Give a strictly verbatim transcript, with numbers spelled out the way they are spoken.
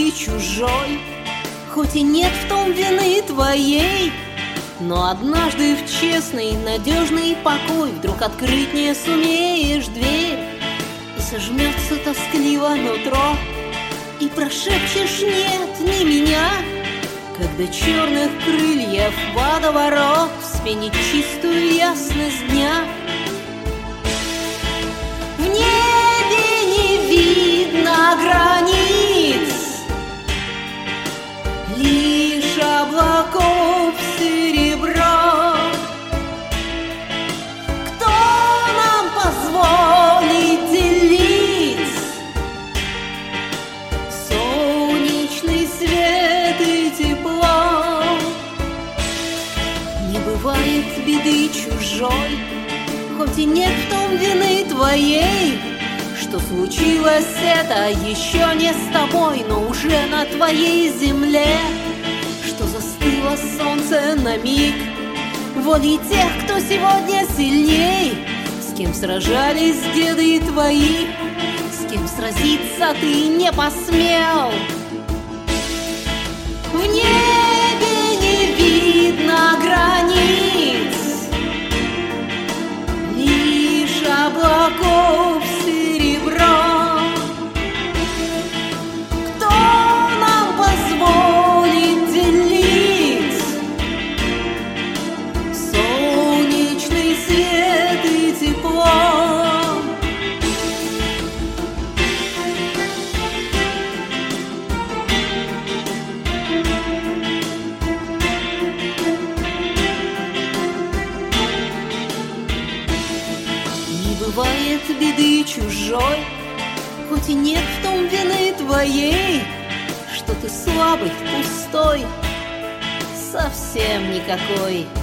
беды чужой. Хоть и нет в том вины твоей, но однажды в честный, надежный покой вдруг открыть не сумеешь дверь, и сожмется тоскливо нутро, и прошепчешь «нет, не меня», когда черных крыльев водоворот вспенит чистую ясность дня. В небе не видно границ, лишь облаков серебро. Кто нам позволит делить солнечный свет и тепло? Не бывает беды чужой, хоть и нет в том вины твоей, что случилось это еще не с тобой, но уже на твоей земле, что застыло солнце на миг волей тех, кто сегодня сильней, с кем сражались деды твои, с кем сразиться ты не посмел. В небе не видно границ, лишь облаков серебро. Кто нам позволит делить солнечный свет и тепло? Бывает беды чужой, хоть и нет в том вины твоей, что ты слабый, пустой, совсем никакой.